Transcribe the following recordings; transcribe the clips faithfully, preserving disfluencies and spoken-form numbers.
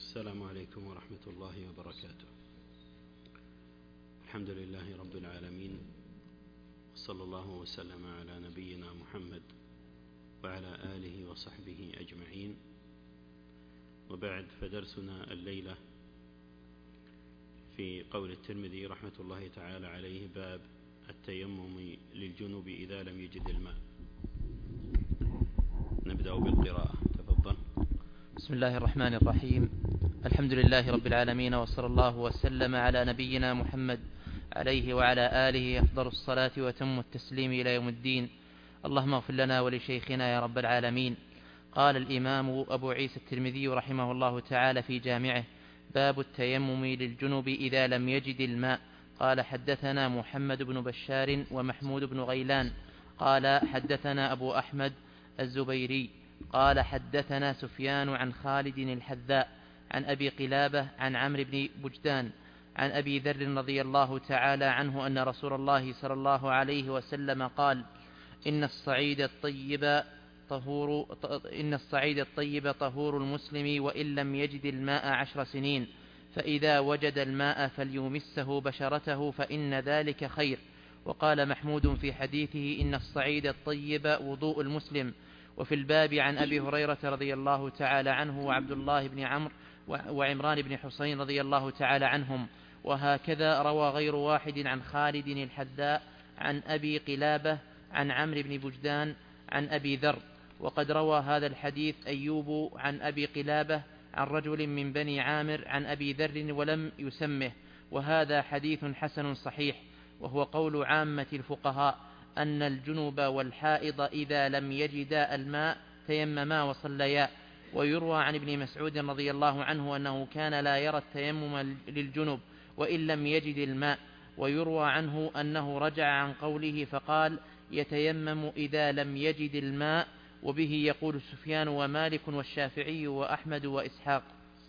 السلام عليكم ورحمة الله وبركاته. الحمد لله رب العالمين، صلى الله وسلم على نبينا محمد وعلى آله وصحبه أجمعين، وبعد، فدرسنا الليلة في قول الترمذي رحمة الله تعالى عليه، باب التيمم للجنوب إذا لم يجد الماء. نبدأ بالقراءة، تفضل. بسم الله الرحمن الرحيم. الحمد لله رب العالمين، وصلى الله وسلم على نبينا محمد عليه وعلى آله أفضل الصلاة وتم التسليم إلى يوم الدين. اللهم اغفر لنا ولشيخنا يا رب العالمين. قال الإمام أبو عيسى الترمذي رحمه الله تعالى في جامعه: باب التيمم للجنب إذا لم يجد الماء. قال: حدثنا محمد بن بشار ومحمود بن غيلان قال: حدثنا أبو أحمد الزبيري قال: حدثنا سفيان عن خالد الحذاء عن أبي قلابة عن عمرو بن بجدان عن أبي ذر رضي الله تعالى عنه أن رسول الله صلى الله عليه وسلم قال: إن الصعيد الطيب طهور إن الصعيد الطيب طهور المسلم وإن لم يجد الماء عشر سنين، فإذا وجد الماء فليمسه بشرته فإن ذلك خير. وقال محمود في حديثه: إن الصعيد الطيب وضوء المسلم. وفي الباب عن أبي هريرة رضي الله تعالى عنه وعبد الله بن عمرو وعمران بن حسين رضي الله تعالى عنهم. وهكذا روى غير واحد عن خالد الحذاء عن أبي قلابة عن عمرو بن بجدان عن أبي ذر. وقد روى هذا الحديث أيوب عن أبي قلابة عن رجل من بني عامر عن أبي ذر ولم يسمه، وهذا حديث حسن صحيح. وهو قول عامة الفقهاء أن الجنوب والحائض إذا لم يجدا الماء تيمما وصليا. ويروى عن ابن مسعود رضي الله عنه أنه كان لا يرى التيمم للجنوب وإن لم يجد الماء. ويروى عنه أنه رجع عن قوله فقال: يتيمم إذا لم يجد الماء. وبه يقول سفيان ومالك والشافعي وأحمد وإسحاق.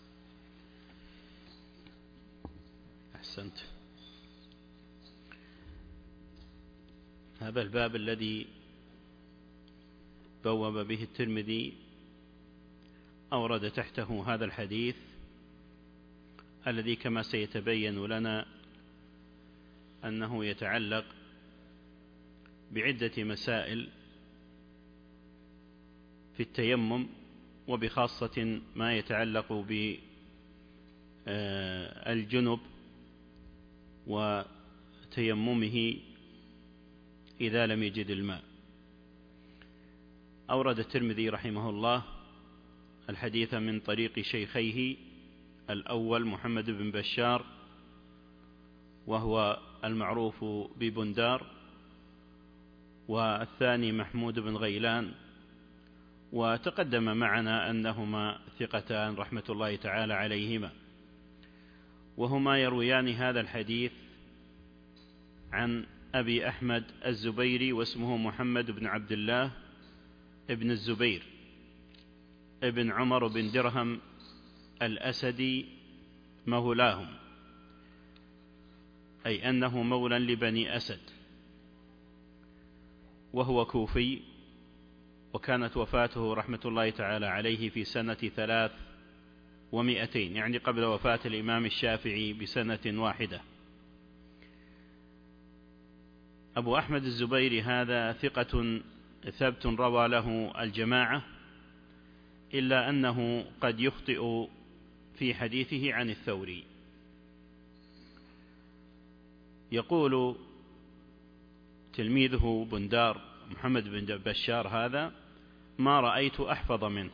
أحسنت. هذا الباب الذي بوب به الترمذي أورد تحته هذا الحديث الذي كما سيتبين لنا أنه يتعلق بعدة مسائل في التيمم، وبخاصة ما يتعلق بالجنب وتيممه إذا لم يجد الماء. أورد الترمذي رحمه الله الحديث من طريق شيخيه: الأول محمد بن بشار وهو المعروف ببندار، والثاني محمود بن غيلان. وتقدم معنا أنهما ثقتان رحمة الله تعالى عليهما، وهما يرويان هذا الحديث عن أبي أحمد الزبيري، واسمه محمد بن عبد الله ابن الزبير ابن عمر بن درهم الأسدي مولاهم، أي أنه مولى لبني أسد، وهو كوفي. وكانت وفاته رحمة الله تعالى عليه في سنة ثلاث ومئتين، يعني قبل وفاة الإمام الشافعي بسنة واحدة. أبو أحمد الزبيري هذا ثقة ثبت روى له الجماعة، إلا أنه قد يخطئ في حديثه عن الثوري. يقول تلميذه بندار محمد بن بشار هذا: ما رأيت أحفظ منه.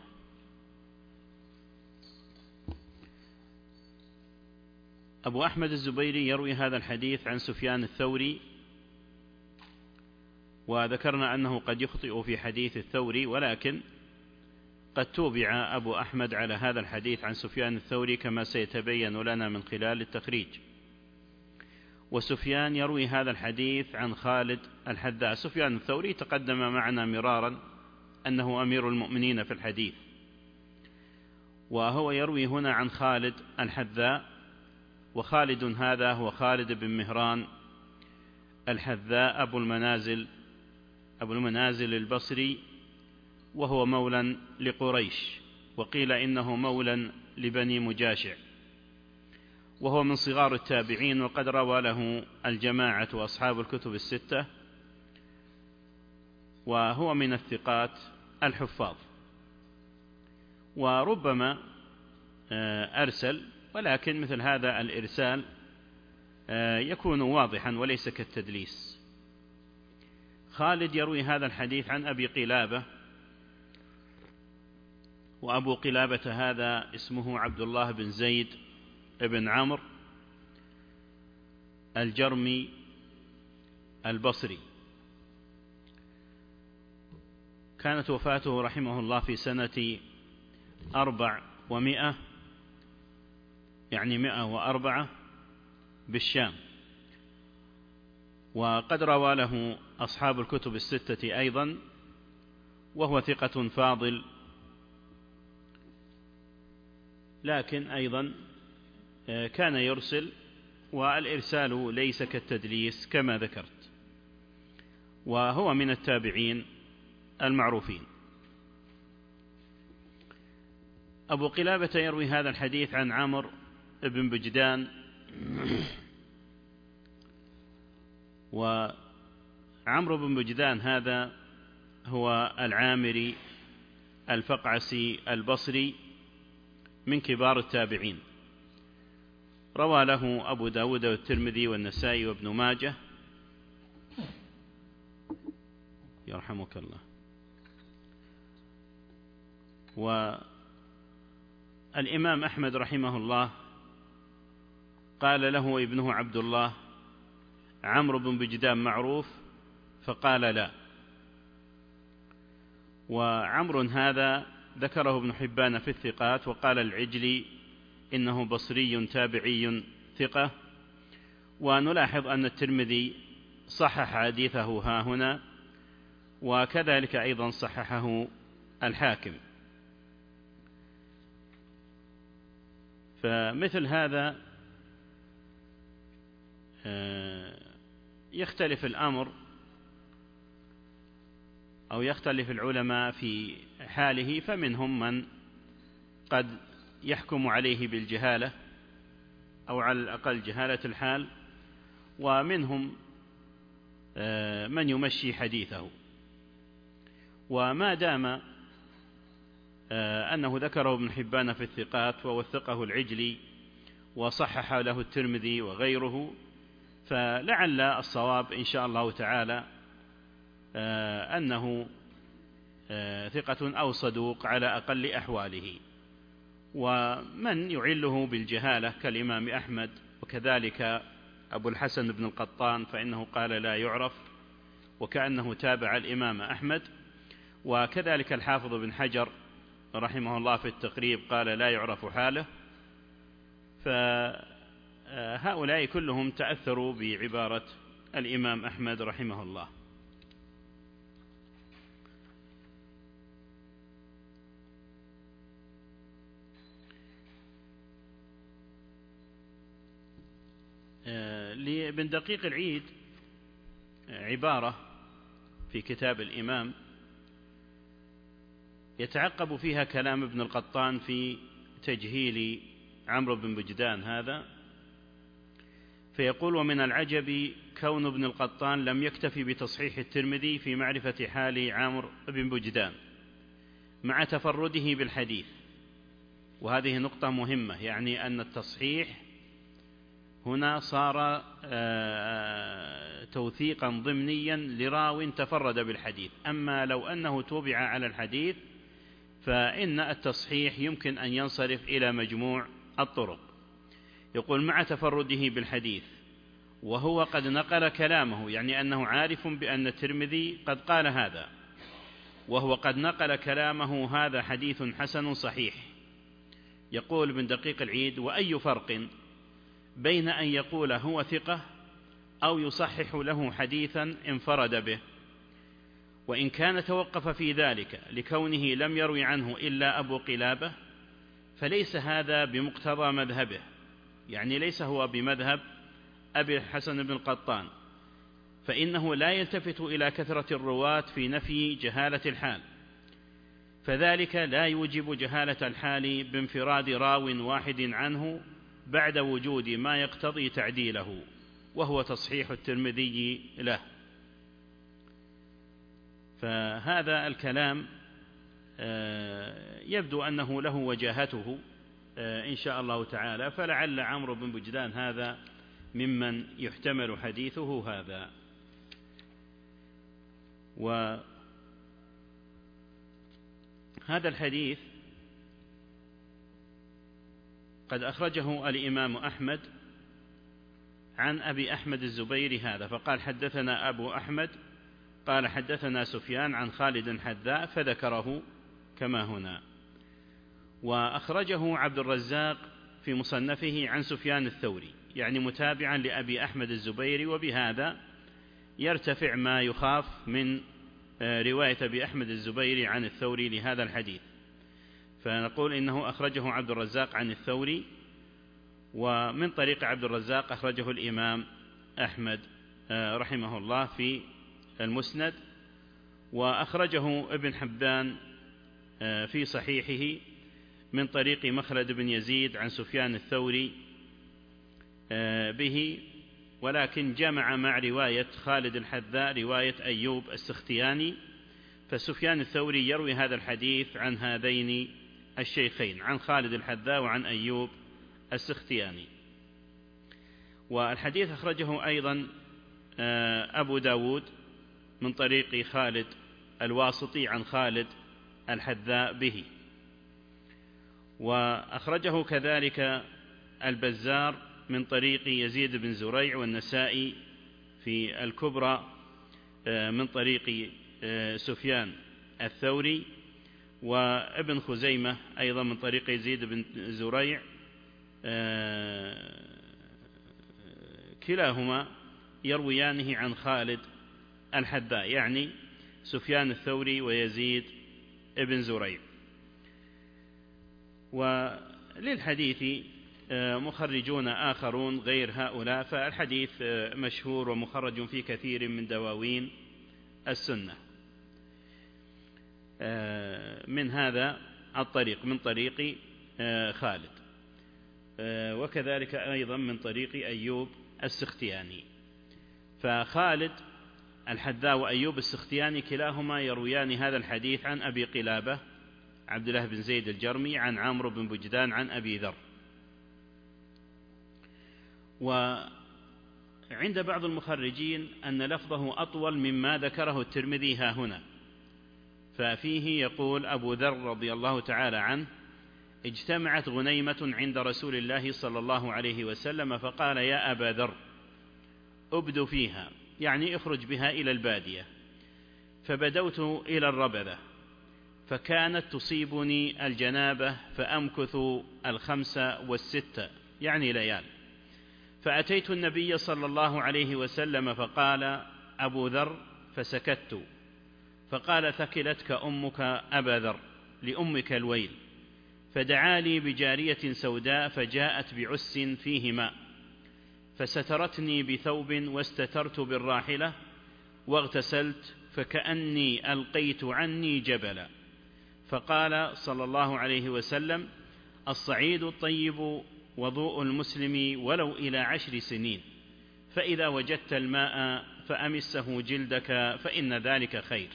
أبو أحمد الزبيري يروي هذا الحديث عن سفيان الثوري، وذكرنا أنه قد يخطئ في حديث الثوري، ولكن قد توبع أبو أحمد على هذا الحديث عن سفيان الثوري كما سيتبين لنا من خلال التخريج. وسفيان يروي هذا الحديث عن خالد الحذاء. سفيان الثوري تقدم معنا مرارا أنه أمير المؤمنين في الحديث، وهو يروي هنا عن خالد الحذاء. وخالد هذا هو خالد بن مهران الحذاء أبو المنازل أبو المنازل البصري، وهو مولى لقريش، وقيل إنه مولى لبني مجاشع، وهو من صغار التابعين، وقد روى له الجماعة وأصحاب الكتب الستة، وهو من الثقات الحفاظ. وربما أرسل، ولكن مثل هذا الإرسال يكون واضحا وليس كالتدليس. خالد يروي هذا الحديث عن أبي قلابة، وأبو قلابة هذا اسمه عبد الله بن زيد بن عمرو الجرمي البصري. كانت وفاته رحمه الله في سنة أربع ومائة، يعني مائة وأربعة بالشام، وقد روى له أصحاب الكتب الستة أيضا، وهو ثقة فاضل، لكن أيضا كان يرسل، والإرسال ليس كالتدليس كما ذكرت، وهو من التابعين المعروفين. أبو قلابة يروي هذا الحديث عن عمرو بن بجدان، وعمرو بن بجدان هذا هو العامري الفقعسي البصري من كبار التابعين، روى له أبو داود والترمذي والنسائي وابن ماجه، يرحمك الله. والإمام أحمد رحمه الله قال له ابنه عبد الله: عمرو بن بجدان معروف؟ فقال: لا. وعمرو هذا ذكره ابن حبان في الثقات، وقال العجلي إنه بصري تابعي ثقة. ونلاحظ أن الترمذي صحح حديثه ها هنا، وكذلك أيضا صححه الحاكم. فمثل هذا يختلف الأمر، أو يختلف العلماء في حاله، فمنهم من قد يحكم عليه بالجهالة أو على الأقل جهالة الحال، ومنهم من يمشي حديثه. وما دام أنه ذكره ابن حبان في الثقات ووثقه العجلي وصحح له الترمذي وغيره، فلعل الصواب إن شاء الله تعالى أنه ثقة أو صدوق على أقل أحواله. ومن يعله بالجهالة كالإمام أحمد وكذلك أبو الحسن بن القطان فإنه قال لا يعرف، وكأنه تابع الإمام أحمد. وكذلك الحافظ بن حجر رحمه الله في التقريب قال لا يعرف حاله. فهؤلاء كلهم تأثروا بعبارة الإمام أحمد رحمه الله. لابن دقيق العيد عبارة في كتاب الإمام يتعقب فيها كلام ابن القطان في تجهيل عمرو بن بجدان هذا، فيقول: ومن العجب كون ابن القطان لم يكتفي بتصحيح الترمذي في معرفة حال عمرو بن بجدان مع تفرده بالحديث. وهذه نقطة مهمة، يعني أن التصحيح هنا صار توثيقا ضمنيا لراو تفرد بالحديث. أما لو أنه توبع على الحديث فإن التصحيح يمكن أن ينصرف إلى مجموع الطرق. يقول: مع تفرده بالحديث وهو قد نقل كلامه، يعني أنه عارف بأن الترمذي قد قال هذا، وهو قد نقل كلامه هذا حديث حسن صحيح. يقول ابن دقيق العيد: وأي فرق بين أن يقول هو ثقة أو يصحح له حديثا انفرد به، وإن كان توقف في ذلك لكونه لم يروي عنه إلا أبو قلابة فليس هذا بمقتضى مذهبه، يعني ليس هو بمذهب أبي الحسن بن القطان، فإنه لا يلتفت إلى كثرة الرواة في نفي جهالة الحال، فذلك لا يوجب جهالة الحال بانفراد راو واحد عنه بعد وجود ما يقتضي تعديله، وهو تصحيح الترمذي له. فهذا الكلام يبدو أنه له وجاهته إن شاء الله تعالى، فلعل عمرو بن بجدان هذا ممن يحتمل حديثه هذا. وهذا الحديث قد أخرجه الإمام أحمد عن أبي أحمد الزبيري هذا، فقال حدثنا أبو أحمد قال حدثنا سفيان عن خالد حذاء، فذكره كما هنا. وأخرجه عبد الرزاق في مصنفه عن سفيان الثوري، يعني متابعا لأبي أحمد الزبيري، وبهذا يرتفع ما يخاف من رواية أبي أحمد الزبيري عن الثوري لهذا الحديث، فنقول إنه أخرجه عبد الرزاق عن الثوري، ومن طريق عبد الرزاق أخرجه الإمام أحمد رحمه الله في المسند، وأخرجه ابن حبان في صحيحه من طريق مخلد بن يزيد عن سفيان الثوري به، ولكن جمع مع رواية خالد الحذاء رواية أيوب السختياني، فسفيان الثوري يروي هذا الحديث عن هذين الشيخين، عن خالد الحذاء وعن أيوب السختياني. والحديث أخرجه أيضا أبو داود من طريق خالد الواسطي عن خالد الحذاء به، وأخرجه كذلك البزار من طريق يزيد بن زريع، والنسائي في الكبرى من طريق سفيان الثوري، وابن خزيمة أيضا من طريق يزيد بن زريع، كلاهما يرويانه عن خالد الحذاء، يعني سفيان الثوري ويزيد بن زريع. وللحديث مخرجون آخرون غير هؤلاء، فالحديث مشهور ومخرج في كثير من دواوين السنة من هذا الطريق، من طريق خالد، وكذلك أيضا من طريق أيوب السختياني. فخالد الحذاء وأيوب السختياني كلاهما يرويان هذا الحديث عن أبي قلابة عبد الله بن زيد الجرمي عن عمرو بن بجدان عن أبي ذر. وعند بعض المخرجين أن لفظه أطول مما ذكره الترمذي ها هنا، ففيه يقول أبو ذر رضي الله تعالى عنه: اجتمعت غنيمة عند رسول الله صلى الله عليه وسلم فقال: يا أبا ذر أبد فيها، يعني اخرج بها إلى البادية. فبدوت إلى الربذة فكانت تصيبني الجنابة فأمكث الخمسة والستة، يعني ليال. فأتيت النبي صلى الله عليه وسلم فقال أبو ذر، فسكت، فقال: ثكلتك أمك أبا ذر، لأمك الويل. فدعا لي بجارية سوداء فجاءت بعس فيه ماء، فسترتني بثوب واستترت بالراحلة واغتسلت، فكأني ألقيت عني جبلا. فقال صلى الله عليه وسلم: الصعيد الطيب وضوء المسلم ولو إلى عشر سنين، فإذا وجدت الماء فأمسه جلدك فإن ذلك خير.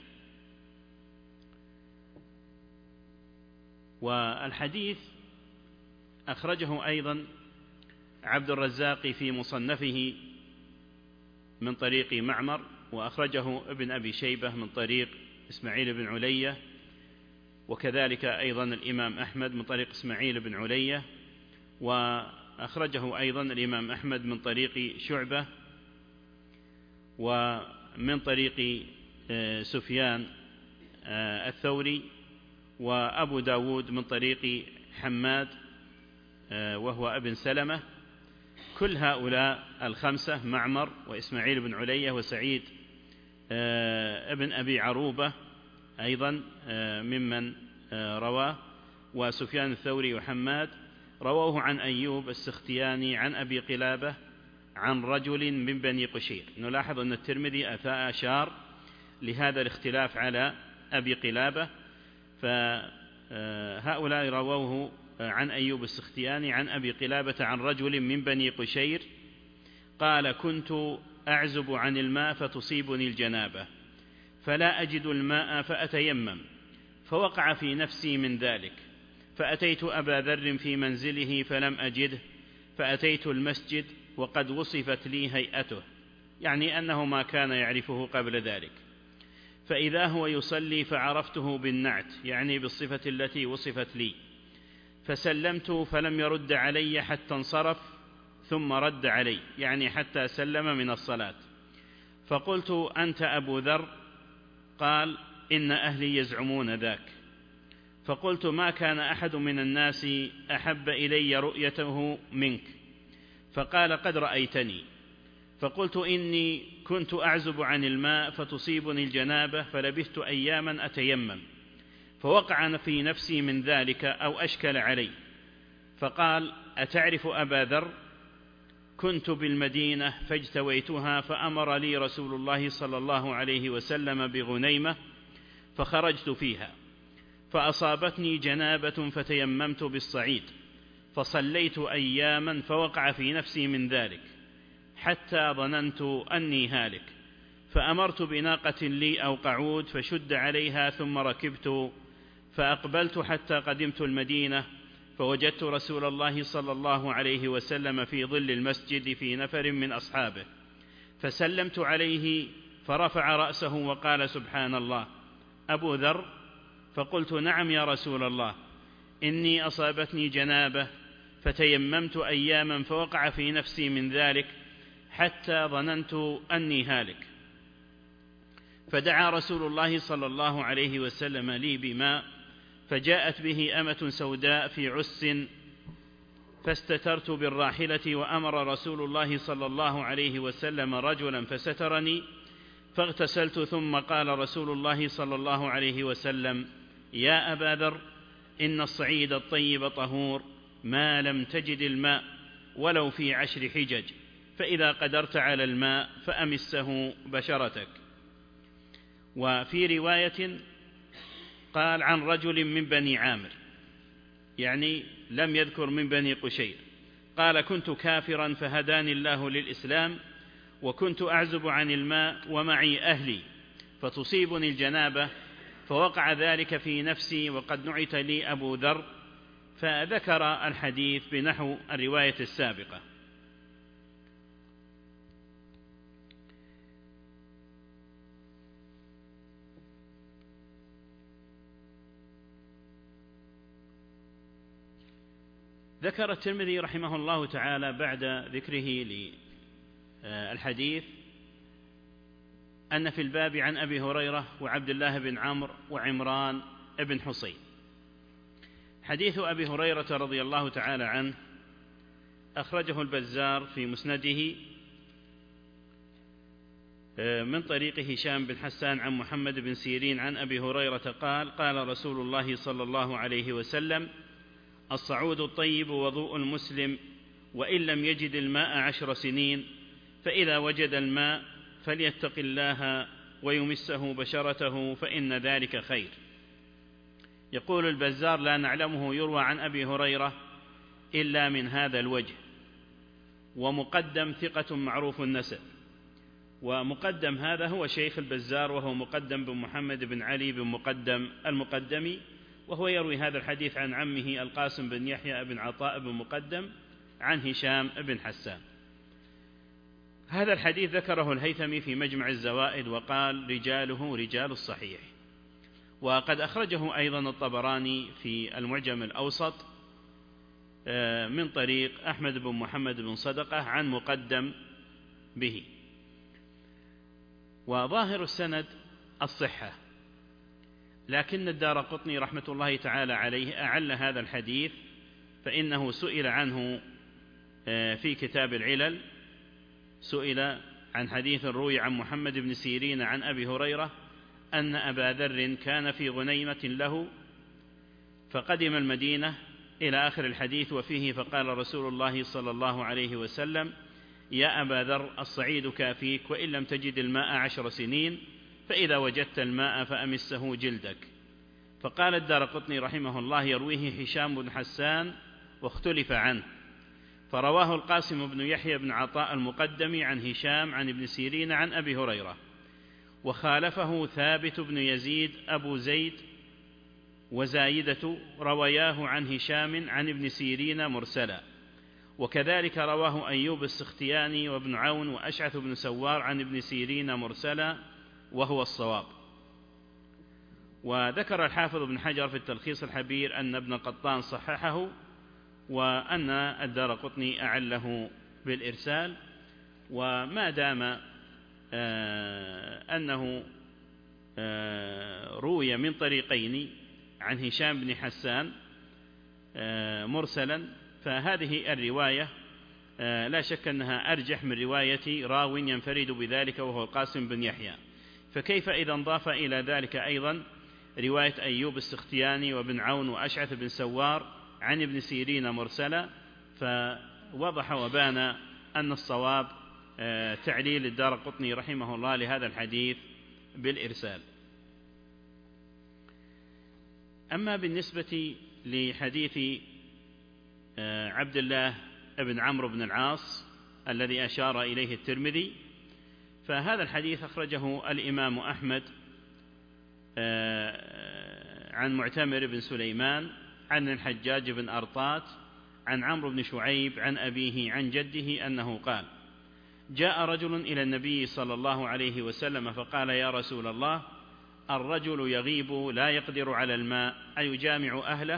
والحديث أخرجه أيضا عبد الرزاق في مصنفه من طريق معمر، وأخرجه ابن أبي شيبة من طريق إسماعيل بن علية، وكذلك أيضا الإمام أحمد من طريق إسماعيل بن علية، وأخرجه أيضا الإمام أحمد من طريق شعبة ومن طريق سفيان الثوري، وأبو داود من طريق حماد وهو ابن سلمة. كل هؤلاء الخمسة معمر وإسماعيل بن علية وسعيد ابن أبي عروبة أيضا ممن رواه، وسفيان الثوري وحماد رووه عن أيوب السختياني عن أبي قلابة عن رجل من بني قشير. نلاحظ أن الترمذي أشار لهذا الاختلاف على أبي قلابة، فهؤلاء رووه عن أيوب السختياني عن أبي قلابة عن رجل من بني قشير قال: كنت أعزب عن الماء فتصيبني الجنابة فلا أجد الماء فأتيمم، فوقع في نفسي من ذلك، فأتيت أبا ذر في منزله فلم أجده، فأتيت المسجد وقد وصفت لي هيئته، يعني أنه ما كان يعرفه قبل ذلك، فإذا هو يصلي فعرفته بالنعت، يعني بالصفة التي وصفت لي، فسلمت فلم يرد علي حتى انصرف، ثم رد علي، يعني حتى سلم من الصلاة، فقلت: أنت أبو ذر؟ قال: إن أهلي يزعمون ذاك. فقلت: ما كان أحد من الناس أحب إلي رؤيته منك. فقال: قد رأيتني. فقلت: إني كنت أعزب عن الماء فتصيبني الجنابة فلبثت أياما أتيمم، فوقع في نفسي من ذلك أو أشكل علي. فقال: أتعرف أبا ذر؟ كنت بالمدينة فاجتويتها، فأمر لي رسول الله صلى الله عليه وسلم بغنيمة، فخرجت فيها، فأصابتني جنابة فتيممت بالصعيد، فصليت أياما، فوقع في نفسي من ذلك حتى ظننت أني هالك، فأمرت بناقة لي أو قعود فشد عليها، ثم ركبت فأقبلت حتى قدمت المدينة، فوجدت رسول الله صلى الله عليه وسلم في ظل المسجد في نفر من أصحابه، فسلمت عليه فرفع رأسه وقال: سبحان الله، أبو ذر؟ فقلت: نعم يا رسول الله، إني أصابتني جنابة فتيممت أياما، فوقع في نفسي من ذلك حتى ظننت أني هالك. فدعا رسول الله صلى الله عليه وسلم لي بماء، فجاءت به أمة سوداء في عس، فاستترت بالراحلة، وأمر رسول الله صلى الله عليه وسلم رجلا فسترني، فاغتسلت، ثم قال رسول الله صلى الله عليه وسلم: يا أبا ذر، إن الصعيد الطيب طهور ما لم تجد الماء ولو في عشر حجج، فإذا قدرت على الماء فأمسه بشرتك. وفي رواية قال: عن رجل من بني عامر، يعني لم يذكر من بني قشير، قال: كنت كافرا فهداني الله للإسلام، وكنت أعزب عن الماء ومعي أهلي فتصيبني الجنابة، فوقع ذلك في نفسي وقد نعت لي أبو ذر، فذكر الحديث بنحو الرواية السابقة. ذكر الترمذي رحمه الله تعالى بعد ذكره للحديث أن في الباب عن أبي هريرة وعبد الله بن عمرو وعمران بن حصين. حديث أبي هريرة رضي الله تعالى عنه أخرجه البزار في مسنده من طريق هشام بن حسان عن محمد بن سيرين عن أبي هريرة قال: قال رسول الله صلى الله عليه وسلم: الصعود الطيب وضوء المسلم، وإن لم يجد الماء عشر سنين، فإذا وجد الماء فليتق الله ويمسه بشرته، فإن ذلك خير. يقول البزار: لا نعلمه يروى عن أبي هريرة إلا من هذا الوجه، ومقدم ثقة معروف النسب. ومقدم هذا هو شيخ البزار، وهو مقدم بن محمد بن علي بن مقدم المقدمي، وهو يروي هذا الحديث عن عمه القاسم بن يحيى بن عطاء بن مقدم عن هشام بن حسان. هذا الحديث ذكره الهيثمي في مجمع الزوائد وقال: رجاله رجال الصحيح. وقد أخرجه أيضا الطبراني في المعجم الأوسط من طريق أحمد بن محمد بن صدقة عن مقدم به. وظاهر السند الصحة، لكن الدارقطني رحمة الله تعالى عليه أعل هذا الحديث، فإنه سئل عنه في كتاب العلل، سئل عن حديث روي عن محمد بن سيرين عن أبي هريرة أن أبا ذر كان في غنيمة له فقدم المدينة إلى آخر الحديث، وفيه: فقال رسول الله صلى الله عليه وسلم: يا أبا ذر، الصعيد كافيك، وإن لم تجد الماء عشر سنين، فإذا وجدت الماء فأمسه جلدك، فقال الدارقطني رحمه الله: يرويه هشام بن حسان واختلف عنه، فرواه القاسم بن يحيى بن عطاء المقدمي عن هشام عن ابن سيرين عن أبي هريرة، وخالفه ثابت بن يزيد أبو زيد وزايدة روياه عن هشام عن ابن سيرين مرسلا، وكذلك رواه أيوب السختياني وابن عون وأشعث بن سوار عن ابن سيرين مرسلا وهو الصواب. وذكر الحافظ ابن حجر في التلخيص الحبير أن ابن قطان صححه، وأن الدارقطني أعله بالإرسال. وما دام أنه روي من طريقين عن هشام بن حسان مرسلا، فهذه الرواية لا شك أنها أرجح من رواية راو ينفرد بذلك وهو القاسم بن يحيى. فكيف إذا انضاف إلى ذلك أيضا رواية أيوب السختياني وابن عون وأشعث بن سوار عن ابن سيرين مرسلا؟ فوضح وبان أن الصواب تعليل الدارقطني رحمه الله لهذا الحديث بالإرسال. أما بالنسبة لحديث عبد الله بن عمرو بن العاص الذي أشار إليه الترمذي، فهذا الحديث أخرجه الإمام أحمد عن معتمر بن سليمان عن الحجاج بن أرطات عن عمرو بن شعيب عن أبيه عن جده أنه قال: جاء رجل إلى النبي صلى الله عليه وسلم فقال: يا رسول الله، الرجل يغيب لا يقدر على الماء أيجامع أهله؟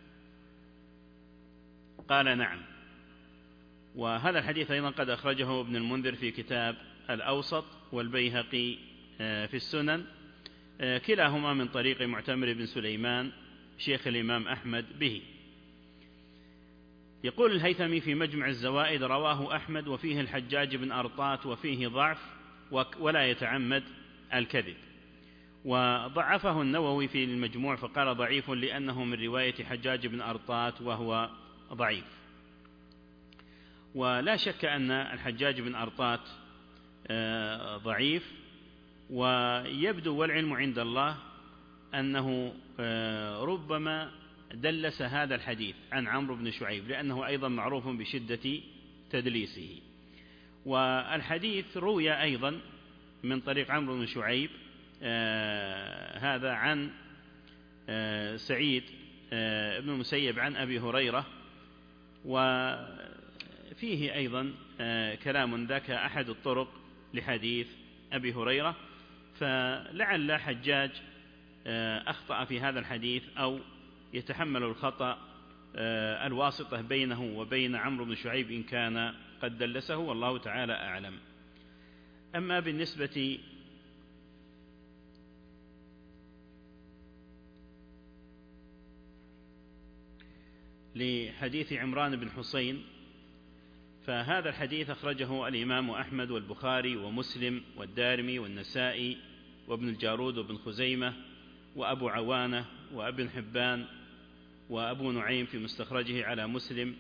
قال: نعم. وهذا الحديث أيضا قد أخرجه ابن المنذر في كتاب الأوسط والبيهقي في السنن، كلاهما من طريق معتمر بن سليمان شيخ الإمام أحمد به. يقول الهيثمي في مجمع الزوائد: رواه أحمد وفيه الحجاج بن أرطات وفيه ضعف ولا يتعمد الكذب. وضعفه النووي في المجموع فقال: ضعيف لأنه من رواية حجاج بن أرطات وهو ضعيف. ولا شك أن الحجاج بن أرطات ضعيف، ويبدو والعلم عند الله أنه ربما دلس هذا الحديث عن عمرو بن شعيب، لأنه أيضا معروف بشدة تدليسه. والحديث روي أيضا من طريق عمرو بن شعيب هذا عن سعيد بن المسيب عن أبي هريرة، وفيه أيضا كلام ذاك أحد الطرق لحديث أبي هريرة، فلعل حجاج أخطأ في هذا الحديث أو يتحمل الخطأ الواسطة بينه وبين عمرو بن شعيب إن كان قد دلسه، والله تعالى أعلم. أما بالنسبة لحديث عمران بن حسين، فهذا الحديث أخرجه الإمام أحمد والبخاري ومسلم والدارمي والنسائي وابن الجارود وابن خزيمة وأبو عوانة وابن حبان وأبو نعيم في مستخرجه على مسلم.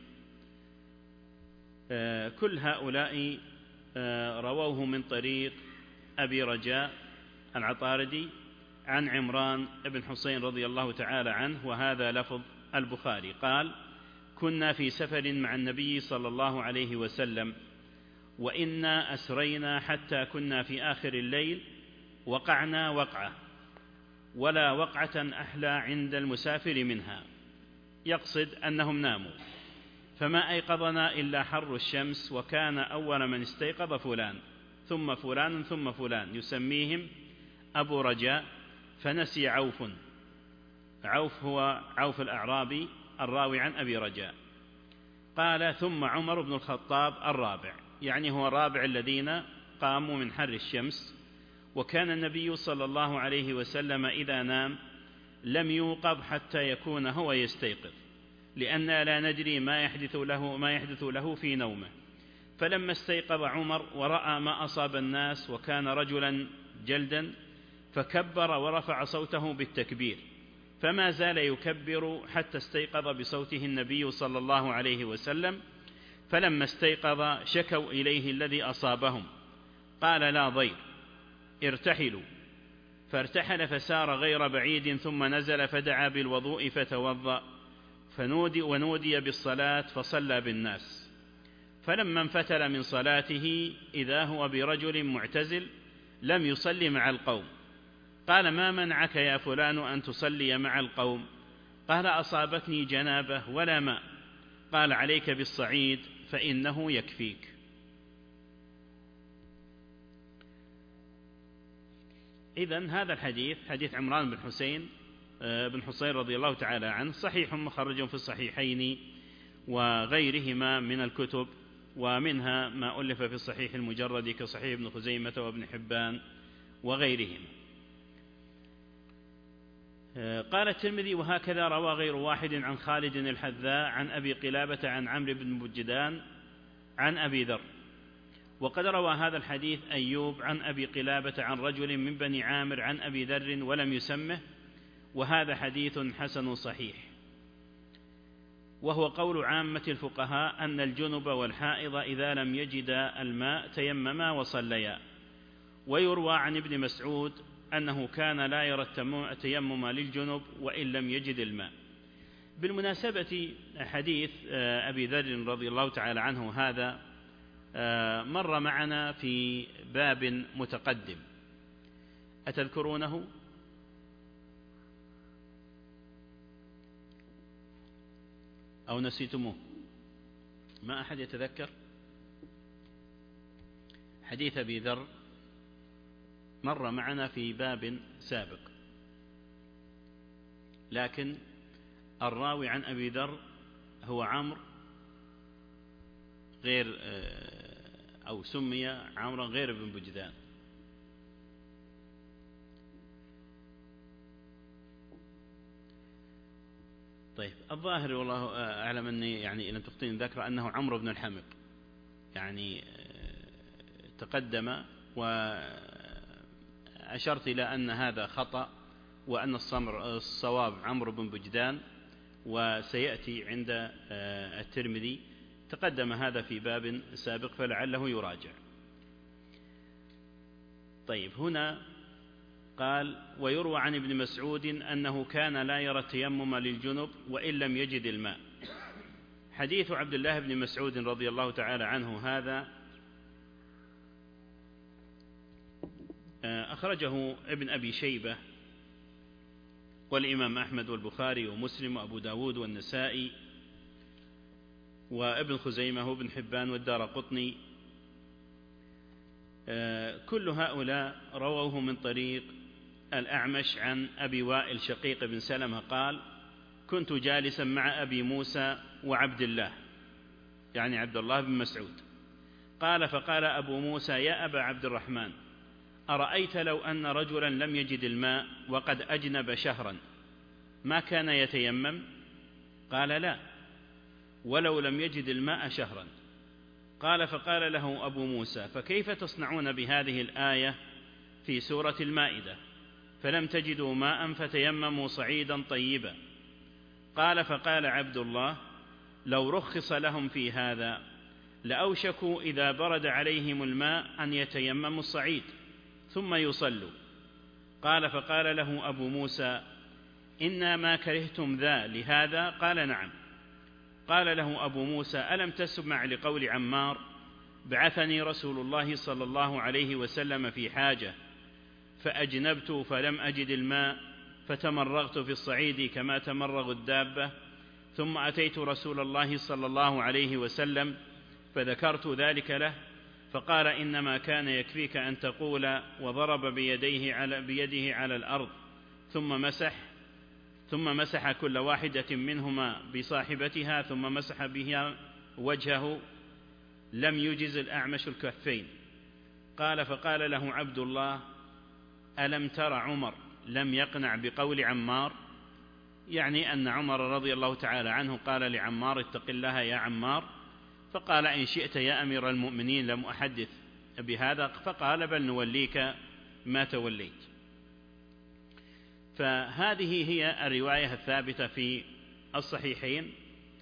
كل هؤلاء رووه من طريق أبي رجاء العطاردي عن عمران بن حسين رضي الله تعالى عنه، وهذا لفظ البخاري. قال: كنا في سفر مع النبي صلى الله عليه وسلم، وإنا أسرينا حتى كنا في آخر الليل وقعنا وقعة، ولا وقعة أحلى عند المسافر منها، يقصد أنهم ناموا، فما أيقظنا إلا حر الشمس، وكان أول من استيقظ فلان ثم فلان ثم فلان يسميهم أبو رجاء، فنسي عوف. عوف هو عوف الأعرابي الراوي عن أبي رجاء. قال: ثم عمر بن الخطاب الرابع، يعني هو الرابع الذين قاموا من حر الشمس. وكان النبي صلى الله عليه وسلم إذا نام لم يوقظ حتى يكون هو يستيقظ، لأننا لا ندري ما يحدث له ما يحدث له في نومه. فلما استيقظ عمر ورأى ما أصاب الناس، وكان رجلا جلدا، فكبر ورفع صوته بالتكبير، فما زال يكبر حتى استيقظ بصوته النبي صلى الله عليه وسلم. فلما استيقظ شكوا إليه الذي أصابهم، قال: لا ضير، ارتحلوا. فارتحل فسار غير بعيد ثم نزل فدعا بالوضوء فتوضأ فنودي ونودي بالصلاة فصلى بالناس، فلما انفتل من صلاته إذا هو برجل معتزل لم يصلي مع القوم، قال: ما منعك يا فلان أن تصلي مع القوم؟ قال: أصابتني جنابة ولا ماء. قال: عليك بالصعيد فإنه يكفيك. إذن هذا الحديث حديث عمران بن حسين بن حسين رضي الله تعالى عنه صحيح مخرج في الصحيحين وغيرهما من الكتب، ومنها ما ألف في الصحيح المجرد كصحيح ابن خزيمة وابن حبان وغيرهم. قال الترمذي: وهكذا روى غير واحد عن خالد الحذاء عن أبي قلابة عن عمرو بن بجدان عن أبي ذر. وقد روى هذا الحديث أيوب عن أبي قلابة عن رجل من بني عامر عن أبي ذر ولم يسمه، وهذا حديث حسن صحيح. وهو قول عامة الفقهاء أن الجنب والحائض إذا لم يجدا الماء تيمما وصليا. ويروى عن ابن مسعود أنه كان لا يرى التيمم للجنب وإن لم يجد الماء. بالمناسبة حديث أبي ذر رضي الله تعالى عنه هذا مر معنا في باب متقدم، أتذكرونه؟ أو نسيتموه؟ ما أحد يتذكر؟ حديث أبي ذر مر معنا في باب سابق، لكن الراوي عن أبي ذر هو عمرو غير أو سمي عمرو غير بن بجدان. طيب، الظاهر والله أعلم أني يعني لم تخطئني الذاكرة أنه عمرو بن الحمق، يعني تقدم وأشرت إلى أن هذا خطأ وأن الصواب عمرو بن بجدان، وسيأتي عند الترمذي. تقدم هذا في باب سابق فلعله يراجع. طيب، هنا قال: ويروى عن ابن مسعود أنه كان لا يرى التيمم للجنب وإن لم يجد الماء. حديث عبد الله بن مسعود رضي الله تعالى عنه هذا أخرجه ابن أبي شيبة والإمام أحمد والبخاري ومسلم وأبو داود والنسائي وابن خزيمة وابن حبان والدارقطني، كل هؤلاء رووه من طريق الأعمش عن أبي وائل شقيق بن سلمة قال: كنت جالسا مع أبي موسى وعبد الله، يعني عبد الله بن مسعود. قال: فقال أبو موسى: يا أبا عبد الرحمن، أرأيت لو أن رجلا لم يجد الماء وقد أجنب شهرا ما كان يتيمم؟ قال: لا، ولو لم يجد الماء شهرا. قال: فقال له أبو موسى: فكيف تصنعون بهذه الآية في سورة المائدة فلم تجدوا ماء فتيمموا صعيدا طيبا؟ قال: فقال عبد الله: لو رخص لهم في هذا لأوشكوا إذا برد عليهم الماء أن يتيمموا الصعيد ثم يصلوا. قال: فقال له أبو موسى: إنا ما كرهتم ذا لهذا؟ قال: نعم. قال له أبو موسى: ألم تسمع لقول عمار: بعثني رسول الله صلى الله عليه وسلم في حاجة فأجنبت فلم أجد الماء فتمرغت في الصعيد كما تمرغ الدابة، ثم أتيت رسول الله صلى الله عليه وسلم فذكرت ذلك له، فقال: إنما كان يكفيك أن تقول وضرب بيديه على بيده على الأرض ثم مسح ثم مسح كل واحدة منهما بصاحبتها ثم مسح بها وجهه، لم يجز الأعمش الكفين. قال: فقال له عبد الله: ألم تر عمر لم يقنع بقول عمار؟ يعني أن عمر رضي الله تعالى عنه قال لعمار: اتق الله يا عمار. فقال: إن شئت يا أمير المؤمنين لم أحدث بهذا. فقال: بل نوليك ما توليت. فهذه هي الرواية الثابتة في الصحيحين.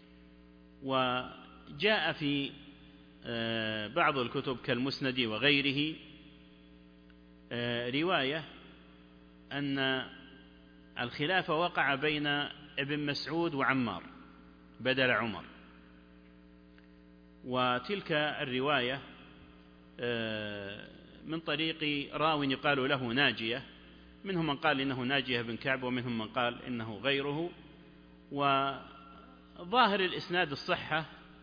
وجاء في بعض الكتب كالمسند وغيره رواية أن الخلاف وقع بين ابن مسعود وعمار بدل عمر، وتلك الرواية من طريق راو يقال له ناجية، منهم من قال إنه ناجية بن كعب ومنهم من قال إنه غيره. وظاهر الإسناد الصحة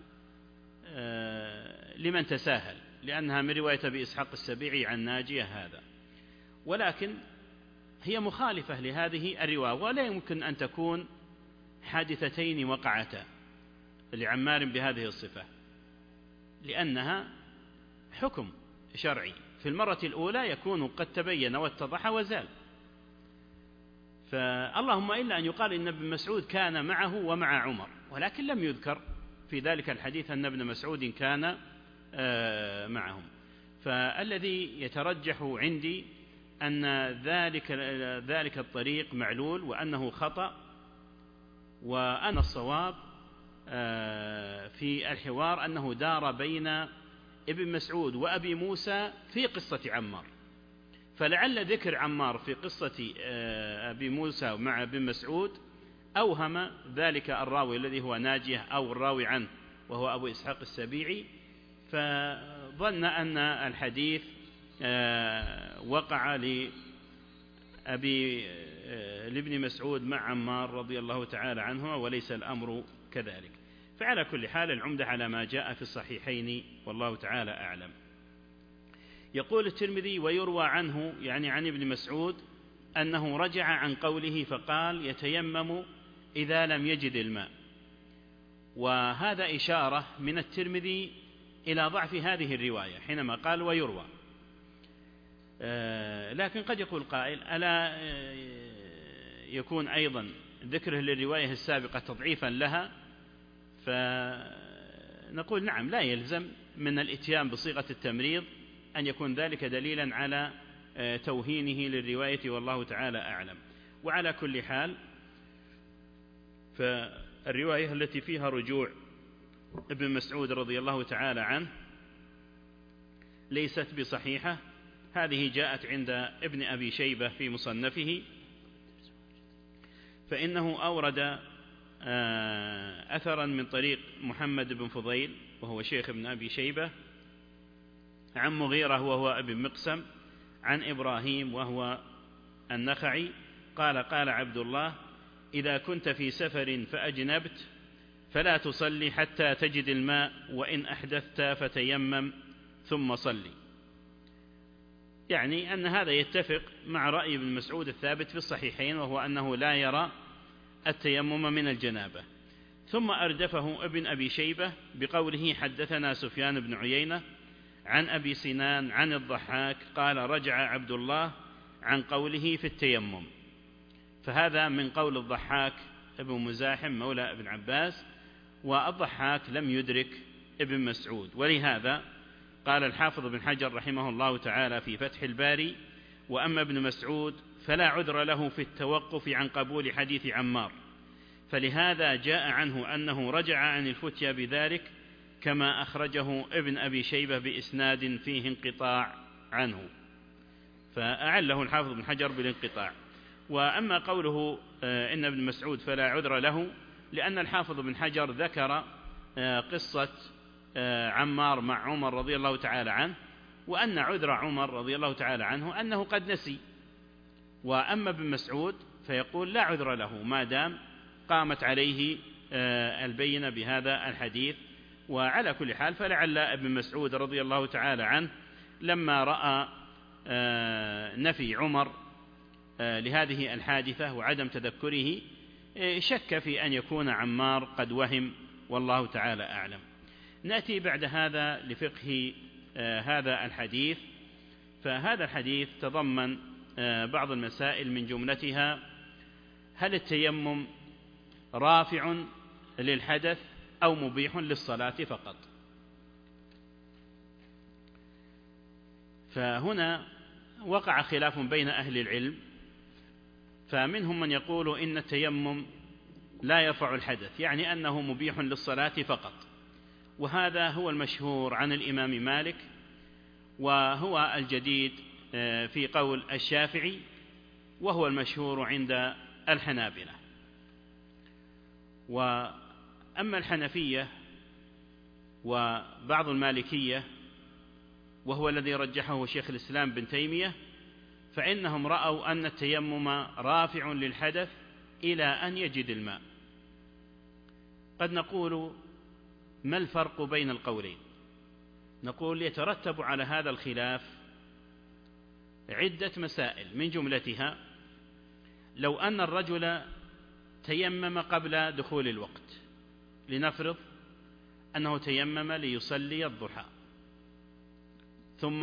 لمن تساهل، لأنها من رواية أبي إسحاق السبيعي عن ناجية هذا، ولكن هي مخالفة لهذه الرواية، ولا يمكن أن تكون حادثتين وقعتا لعمار بهذه الصفة، لأنها حكم شرعي في المرة الأولى يكون قد تبين واتضح وزال. فاللهم إلا أن يقال إن ابن مسعود كان معه ومع عمر، ولكن لم يذكر في ذلك الحديث أن ابن مسعود كان معهم. فالذي يترجح عندي أن ذلك ذلك الطريق معلول وأنه خطأ، وأن الصواب في الحوار أنه دار بين ابن مسعود وأبي موسى في قصة عمار، فلعل ذكر عمار في قصة أبي موسى مع ابن مسعود أوهم ذلك الراوي الذي هو ناجية أو الراوي عنه وهو أبو إسحاق السبيعي، فظن أن الحديث وقع لأبي لابن مسعود مع عمار رضي الله تعالى عنهما، وليس الأمر كذلك. فعلى كل حال العمدة على ما جاء في الصحيحين والله تعالى أعلم. يقول الترمذي: ويروى عنه يعني عن ابن مسعود أنه رجع عن قوله فقال يتيمم إذا لم يجد الماء، وهذا إشارة من الترمذي إلى ضعف هذه الرواية حينما قال ويروى. آه لكن قد يقول قائل: ألا يكون أيضا ذكره للرواية السابقة تضعيفا لها؟ فنقول نعم، لا يلزم من الإتيان بصيغة التمريض أن يكون ذلك دليلا على توهينه للرواية، والله تعالى أعلم. وعلى كل حال فالرواية التي فيها رجوع ابن مسعود رضي الله تعالى عنه ليست بصحيحة. هذه جاءت عند ابن أبي شيبة في مصنفه، فإنه أورد أثرا من طريق محمد بن فضيل وهو شيخ ابن أبي شيبة عن مغيرة وهو ابن مقسم عن إبراهيم وهو النخعي قال: قال عبد الله: إذا كنت في سفر فأجنبت فلا تصلي حتى تجد الماء، وإن أحدثت فتيمم ثم صلي. يعني أن هذا يتفق مع رأي ابن مسعود الثابت في الصحيحين، وهو أنه لا يرى التيمم من الجنابة. ثم أردفه ابن أبي شيبة بقوله: حدثنا سفيان بن عيينة عن أبي سنان عن الضحاك قال: رجع عبد الله عن قوله في التيمم. فهذا من قول الضحاك ابن مزاحم مولى ابن عباس، والضحاك لم يدرك ابن مسعود. ولهذا قال الحافظ بن حجر رحمه الله تعالى في فتح الباري: وأما ابن مسعود فلا عذر له في التوقف عن قبول حديث عمار، فلهذا جاء عنه أنه رجع عن الفتيا بذلك، كما أخرجه ابن أبي شيبة بإسناد فيه انقطاع عنه، فأعله الحافظ بن حجر بالانقطاع. وأما قوله إن ابن مسعود فلا عذر له، لأن الحافظ بن حجر ذكر قصة عمار مع عمر رضي الله تعالى عنه، وأن عذر عمر رضي الله تعالى عنه أنه قد نسي. وأما ابن مسعود فيقول لا عذر له ما دام قامت عليه البينة بهذا الحديث. وعلى كل حال فلعل ابن مسعود رضي الله تعالى عنه لما رأى نفي عمر لهذه الحادثة وعدم تذكره شك في أن يكون عمار قد وهم، والله تعالى أعلم. نأتي بعد هذا لفقه هذا الحديث. فهذا الحديث تضمن بعض المسائل، من جملتها: هل التيمم رافع للحدث أو مبيح للصلاة فقط؟ فهنا وقع خلاف بين أهل العلم، فمنهم من يقول إن التيمم لا يرفع الحدث، يعني أنه مبيح للصلاة فقط، وهذا هو المشهور عن الإمام مالك، وهو الجديد في قول الشافعي، وهو المشهور عند الحنابلة. وأما الحنفية وبعض المالكية وهو الذي رجحه شيخ الإسلام بن تيمية، فإنهم رأوا أن التيمم رافع للحدث إلى أن يجد الماء. قد نقول ما الفرق بين القولين؟ نقول يترتب على هذا الخلاف عدة مسائل، من جملتها لو أن الرجل تيمم قبل دخول الوقت، لنفرض أنه تيمم ليصلي الضحى، ثم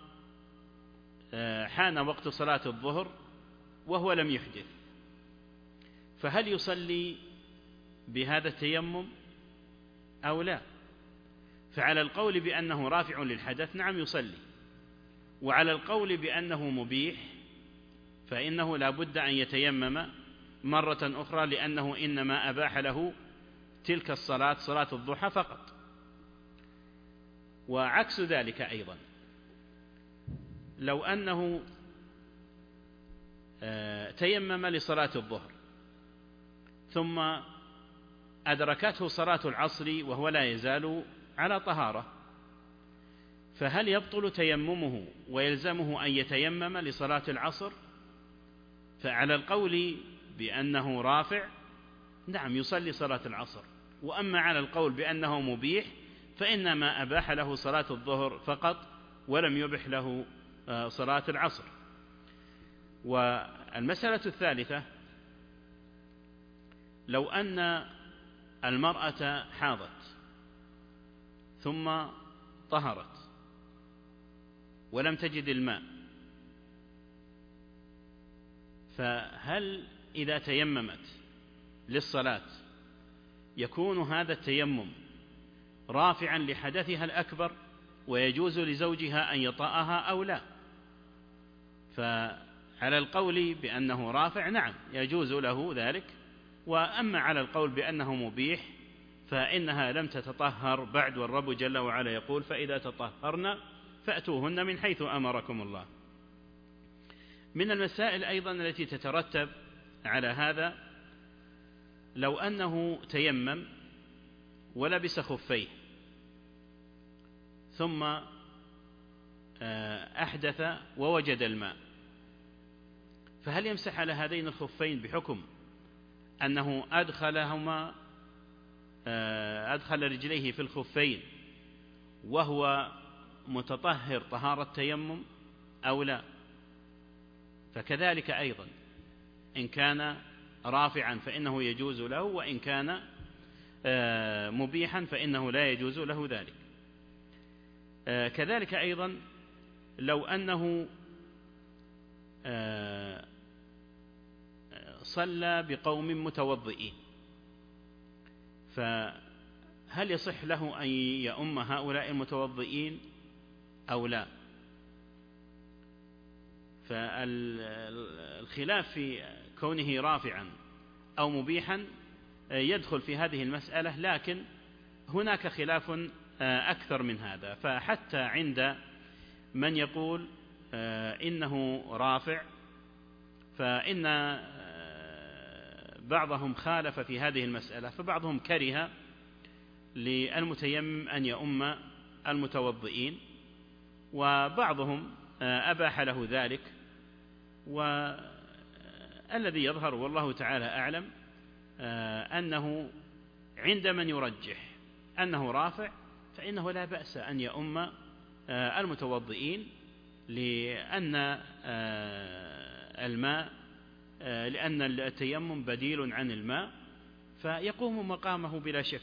حان وقت صلاة الظهر وهو لم يحدث، فهل يصلي بهذا التيمم أو لا؟ فعلى القول بأنه رافع للحدث نعم يصلي، وعلى القول بأنه مبيح فإنه لا بد أن يتيمم مرة أخرى، لأنه إنما أباح له تلك الصلاة صلاة الضحى فقط. وعكس ذلك أيضا، لو أنه تيمم لصلاة الظهر ثم أدركته صلاة العصر وهو لا يزال على طهارة، فهل يبطل تيممه ويلزمه أن يتيمم لصلاة العصر؟ فعلى القول بأنه رافع نعم يصلي صلاة العصر، وأما على القول بأنه مبيح فإنما أباح له صلاة الظهر فقط ولم يبح له صلاة العصر. والمسألة الثالثة، لو أن المرأة حاضت ثم طهرت ولم تجد الماء، فهل إذا تيممت للصلاة يكون هذا التيمم رافعا لحدثها الأكبر ويجوز لزوجها أن يطأها أو لا؟ فعلى القول بأنه رافع نعم يجوز له ذلك، وأما على القول بأنه مبيح فإنها لم تتطهر بعد، والرب جل وعلا يقول فإذا تطهرن فأتوهن من حيث أمركم الله. من المسائل أيضا التي تترتب على هذا، لو أنه تيمم ولبس خفيه ثم أحدث ووجد الماء، فهل يمسح على هذين الخفين بحكم أنه أدخلهما أدخل رجليه في الخفين وهو متطهر طهارة تيمم أو لا؟ فكذلك أيضا إن كان رافعا فإنه يجوز له، وإن كان مبيحا فإنه لا يجوز له ذلك. كذلك أيضا لو أنه صلى بقوم متوضئين، فهل يصح له أن يؤم هؤلاء المتوضئين أو لا؟ فالخلاف في كونه رافعا أو مبيحا يدخل في هذه المسألة، لكن هناك خلاف أكثر من هذا. فحتى عند من يقول إنه رافع، فإن بعضهم خالف في هذه المسألة، فبعضهم كره للمتيمم أن يؤم المتوضئين، وبعضهم أباح له ذلك. والذي يظهر والله تعالى أعلم أنه عند من يرجح أنه رافع فإنه لا بأس أن يؤم المتوضئين، لأن الماء لأن التيمم بديل عن الماء فيقوم مقامه بلا شك.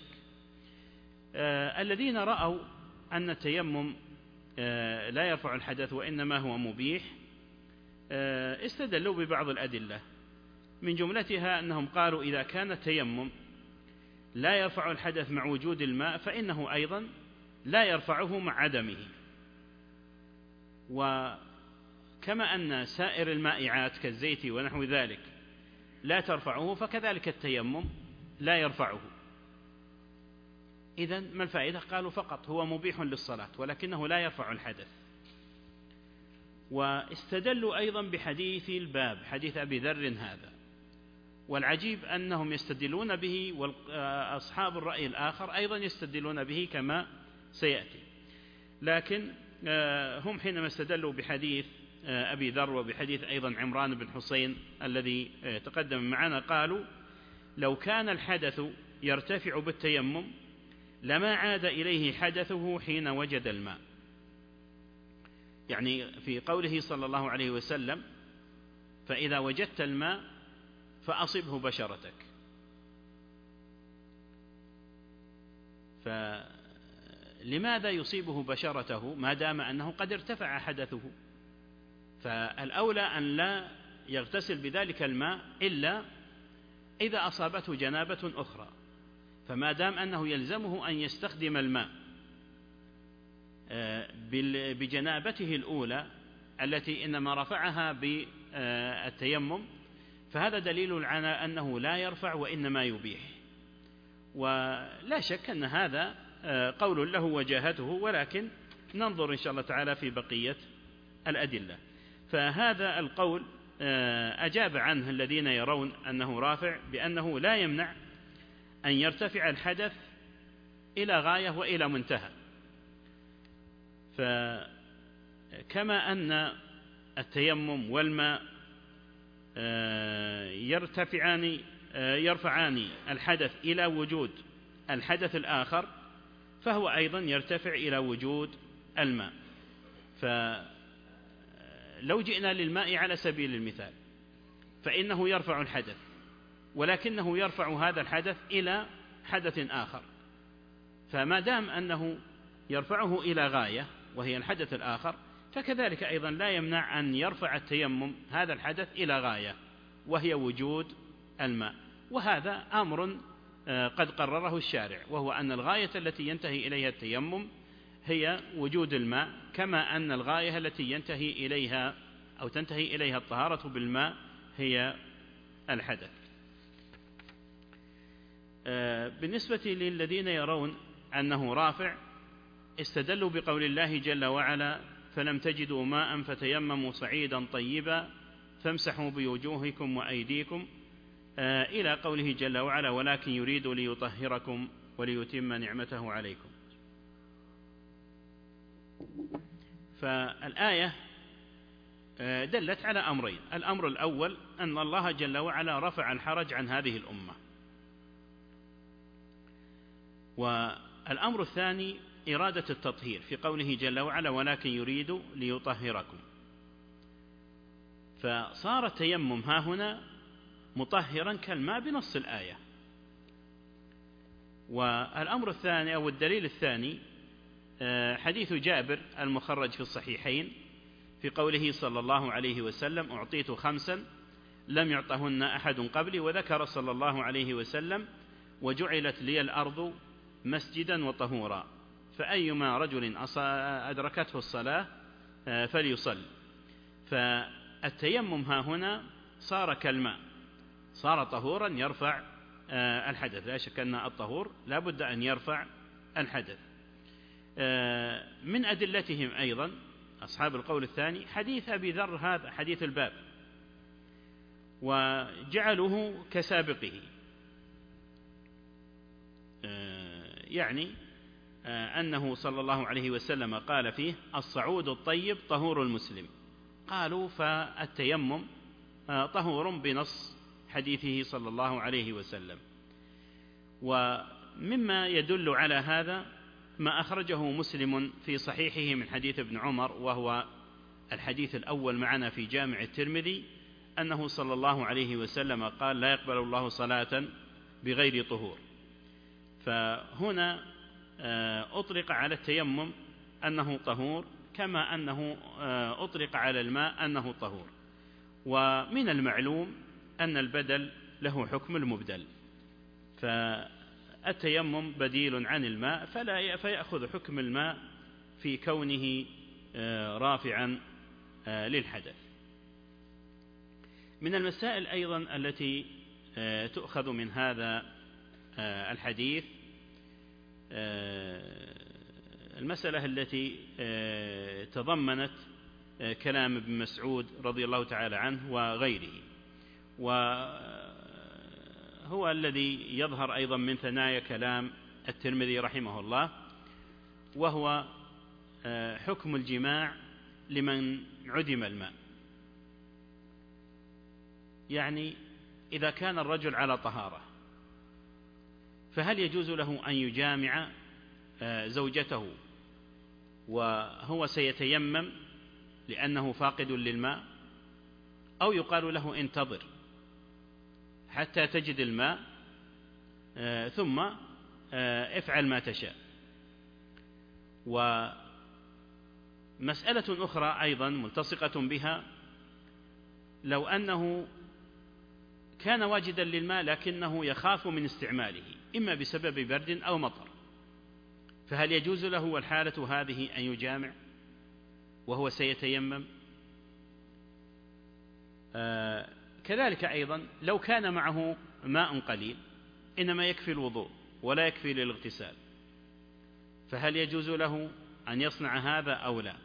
الذين رأوا أن التيمم لا يرفع الحدث وإنما هو مبيح استدلوا ببعض الأدلة، من جملتها أنهم قالوا إذا كان التيمم لا يرفع الحدث مع وجود الماء فإنه أيضا لا يرفعه مع عدمه. وكما أن سائر المائعات كالزيت ونحو ذلك لا ترفعه، فكذلك التيمم لا يرفعه. إذن ما الفائدة؟ قالوا فقط هو مبيح للصلاة ولكنه لا يرفع الحدث. واستدلوا أيضا بحديث الباب، حديث أبي ذر هذا، والعجيب أنهم يستدلون به وأصحاب الرأي الآخر أيضا يستدلون به كما سيأتي. لكن هم حينما استدلوا بحديث أبي ذر وبحديث أيضا عمران بن حسين الذي تقدم معنا، قالوا لو كان الحدث يرتفع بالتيمم لما عاد إليه حدثه حين وجد الماء. يعني في قوله صلى الله عليه وسلم فإذا وجدت الماء فأصبه بشرتك، فلماذا يصيبه بشرته ما دام أنه قد ارتفع حدثه؟ فالأولى أن لا يغتسل بذلك الماء إلا إذا أصابته جنابة أخرى، فما دام أنه يلزمه أن يستخدم الماء بجنابته الأولى التي إنما رفعها بالتيمم، فهذا دليل على أنه لا يرفع وإنما يبيح. ولا شك أن هذا قول له وجاهته، ولكن ننظر إن شاء الله تعالى في بقية الأدلة. فهذا القول أجاب عنه الذين يرون أنه رافع بأنه لا يمنع أن يرتفع الحدث إلى غاية وإلى منتهى. فكما أن التيمم والماء يرتفعان يرفعان الحدث إلى وجود الحدث الآخر، فهو أيضا يرتفع إلى وجود الماء. فلو جئنا للماء على سبيل المثال فإنه يرفع الحدث، ولكنه يرفع هذا الحدث إلى حدث آخر، فما دام أنه يرفعه إلى غاية وهي الحدث الآخر، فكذلك أيضا لا يمنع أن يرفع التيمم هذا الحدث إلى غاية وهي وجود الماء. وهذا أمر قد قرره الشارع، وهو أن الغاية التي ينتهي إليها التيمم هي وجود الماء، كما أن الغاية التي ينتهي إليها أو تنتهي إليها الطهارة بالماء هي الحدث. بالنسبة للذين يرون أنه رافع، استدلوا بقول الله جل وعلا فلم تجدوا ماء فتيمموا صعيدا طيبا فامسحوا بوجوهكم وأيديكم إلى قوله جل وعلا ولكن يريد ليطهركم وليتم نعمته عليكم. فالآية دلت على أمرين: الأمر الأول أن الله جل وعلا رفع الحرج عن هذه الأمة، والأمر الثاني إرادة التطهير في قوله جل وعلا ولكن يريد ليطهركم. فصار التيمم ها هنا مطهرا كالماء بنص الآية. والأمر الثاني أو الدليل الثاني حديث جابر المخرج في الصحيحين في قوله صلى الله عليه وسلم أعطيت خمسا لم يعطهن أحد قبلي، وذكر صلى الله عليه وسلم وجعلت لي الأرض مسجدا وطهورا فأيما رجل أدركته الصلاة فليصل. فالتيمم ها هنا صار كالماء، صار طهورا يرفع الحدث. لا شك أن الطهور لا بد أن يرفع الحدث. من أدلتهم أيضا أصحاب القول الثاني حديث أبي ذر هذا حديث الباب، وجعلوه كسابقه، يعني أنه صلى الله عليه وسلم قال فيه الصعود الطيب طهور المسلم. قالوا فالتيمم طهور بنص حديثه صلى الله عليه وسلم. ومما يدل على هذا ما أخرجه مسلم في صحيحه من حديث ابن عمر، وهو الحديث الأول معنا في جامع الترمذي، أنه صلى الله عليه وسلم قال لا يقبل الله صلاة بغير طهور. فهنا أطلق على التيمم أنه طهور كما أنه أطلق على الماء أنه طهور. ومن المعلوم أن البدل له حكم المبدل، فالتيمم بديل عن الماء فلا فيأخذ حكم الماء في كونه رافعا للحدث. من المسائل أيضا التي تؤخذ من هذا الحديث المسألة التي تضمنت كلام ابن مسعود رضي الله تعالى عنه وغيره، وهو الذي يظهر أيضا من ثنايا كلام الترمذي رحمه الله، وهو حكم الجماع لمن عدم الماء. يعني إذا كان الرجل على طهارة فهل يجوز له أن يجامع زوجته وهو سيتيمم لأنه فاقد للماء، أو يقال له انتظر حتى تجد الماء ثم افعل ما تشاء؟ ومسألة أخرى أيضا ملتصقة بها، لو أنه كان واجدا للماء لكنه يخاف من استعماله إما بسبب برد أو مطر، فهل يجوز له والحالة هذه أن يجامع وهو سيتيمم؟ آه كذلك أيضا لو كان معه ماء قليل إنما يكفي الوضوء ولا يكفي للاغتسال، فهل يجوز له أن يصنع هذا أو لا؟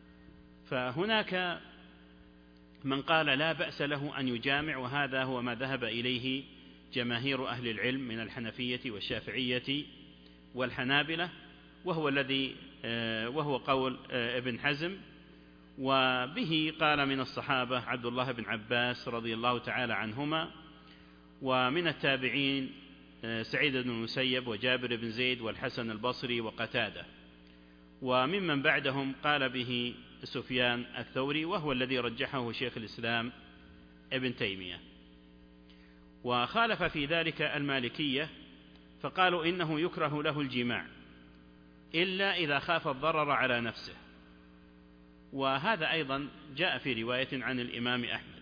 فهناك من قال لا بأس له أن يجامع، وهذا هو ما ذهب إليه جماهير أهل العلم من الحنفية والشافعية والحنابلة، وهو الذي وهو قول ابن حزم، وبه قال من الصحابة عبد الله بن عباس رضي الله تعالى عنهما، ومن التابعين سعيد بن المسيب وجابر بن زيد والحسن البصري وقتادة، وممن بعدهم قال به سفيان الثوري، وهو الذي رجحه شيخ الإسلام ابن تيمية. وخالف في ذلك المالكية فقالوا إنه يكره له الجماع إلا إذا خاف الضرر على نفسه، وهذا أيضا جاء في رواية عن الإمام أحمد.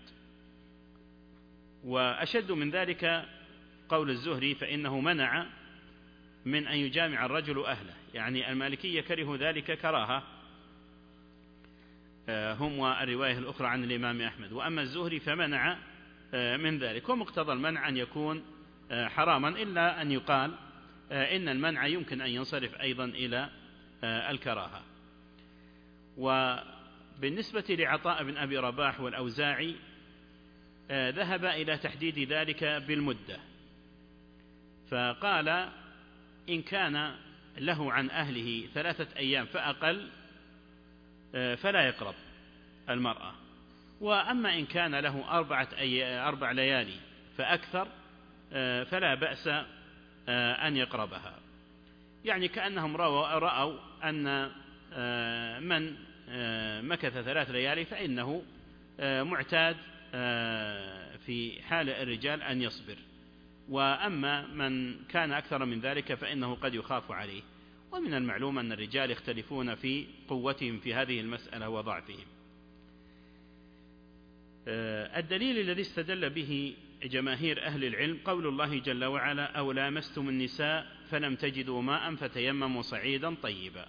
وأشد من ذلك قول الزهري، فإنه منع من أن يجامع الرجل أهله، يعني المالكية كرهوا ذلك كراهة هم، والرواية الأخرى عن الإمام أحمد، وأما الزهري فمنع من ذلك، ومقتضى المنع أن يكون حراما، إلا أن يقال إن المنع يمكن أن ينصرف أيضا إلى الكراهة. وبالنسبة لعطاء بن أبي رباح والأوزاعي ذهب إلى تحديد ذلك بالمدة، فقال إن كان له عن أهله ثلاثة أيام فأقل فلا يقرب المرأة، وأما إن كان له أربعة أي أربع ليالي فأكثر فلا بأس أن يقربها. يعني كأنهم رأوا أن من مكث ثلاث ليالي فإنه معتاد في حال الرجال أن يصبر، وأما من كان أكثر من ذلك فإنه قد يخاف عليه. ومن المعلوم أن الرجال يختلفون في قوتهم في هذه المسألة وضعفهم. الدليل الذي استدل به جماهير أهل العلم قول الله جل وعلا أو لامستم النساء فلم تجدوا ماء فتيمموا صعيدا طيبا.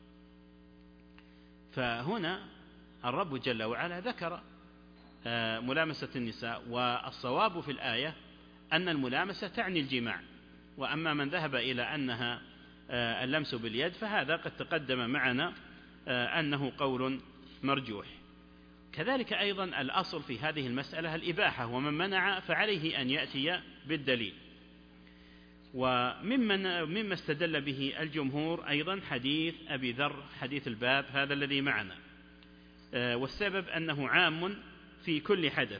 فهنا الرب جل وعلا ذكر ملامسة النساء، والصواب في الآية أن الملامسة تعني الجماع، وأما من ذهب إلى أنها اللمس باليد فهذا قد تقدم معنا أنه قول مرجوح. كذلك أيضا الأصل في هذه المسألة الإباحة، ومن منع فعليه أن يأتي بالدليل. وممن مما استدل به الجمهور أيضا حديث أبي ذر حديث الباب هذا الذي معنا، والسبب أنه عام في كل حدث.